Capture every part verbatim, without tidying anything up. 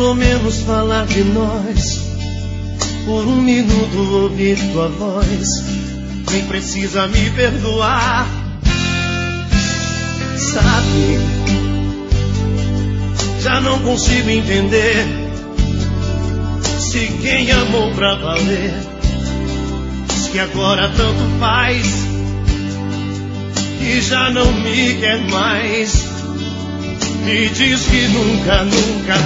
pelo menos falar de nós, por um minuto ouvir tua voz. Nem precisa me perdoar, sabe? Já não consigo entender se quem amou pra valer diz que agora tanto faz, que já não me quer mais, e diz que nunca, nunca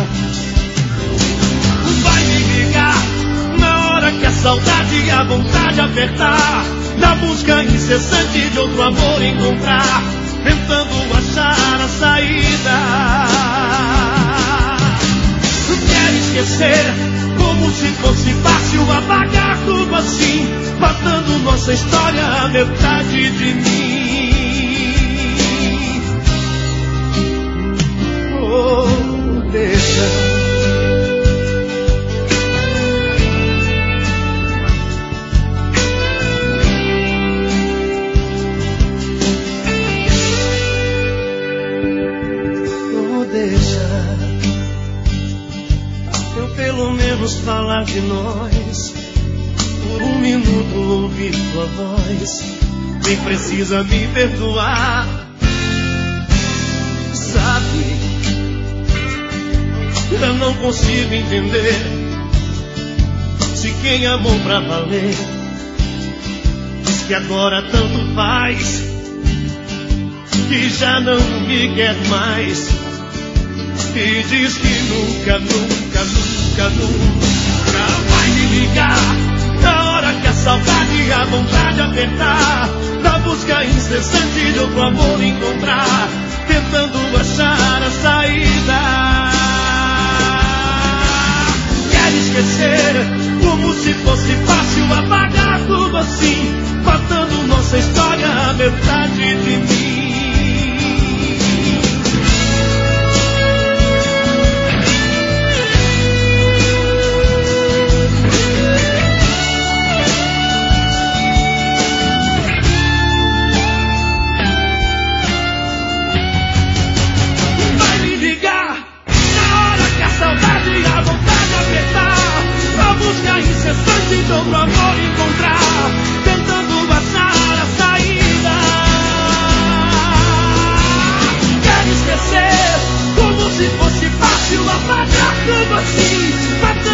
vai me ligar na hora que a saudade e a vontade apertar, na busca incessante de outro amor encontrar, tentando achar a saída. Quer esquecer como se fosse fácil apagar tudo assim, matando nossa história, a metade de mim. Oh, deixa. Pelo menos falar de nós, por um minuto ouvir tua voz. Nem precisa me perdoar, sabe? Eu não consigo entender se quem amou pra valer diz que agora tanto faz, que já não me quer mais, e diz que nunca, nunca, nunca, nunca vai me ligar na hora que a saudade e a vontade apertar, na busca incessante de outro amor encontrar, tentando achar a saída. Quer esquecer como se fosse fácil apagar tudo assim, matando nossa história, a metade de mim. De outro amor encontrar, tentando achar a saída. Quer esquecer como se fosse fácil apagar tudo assim,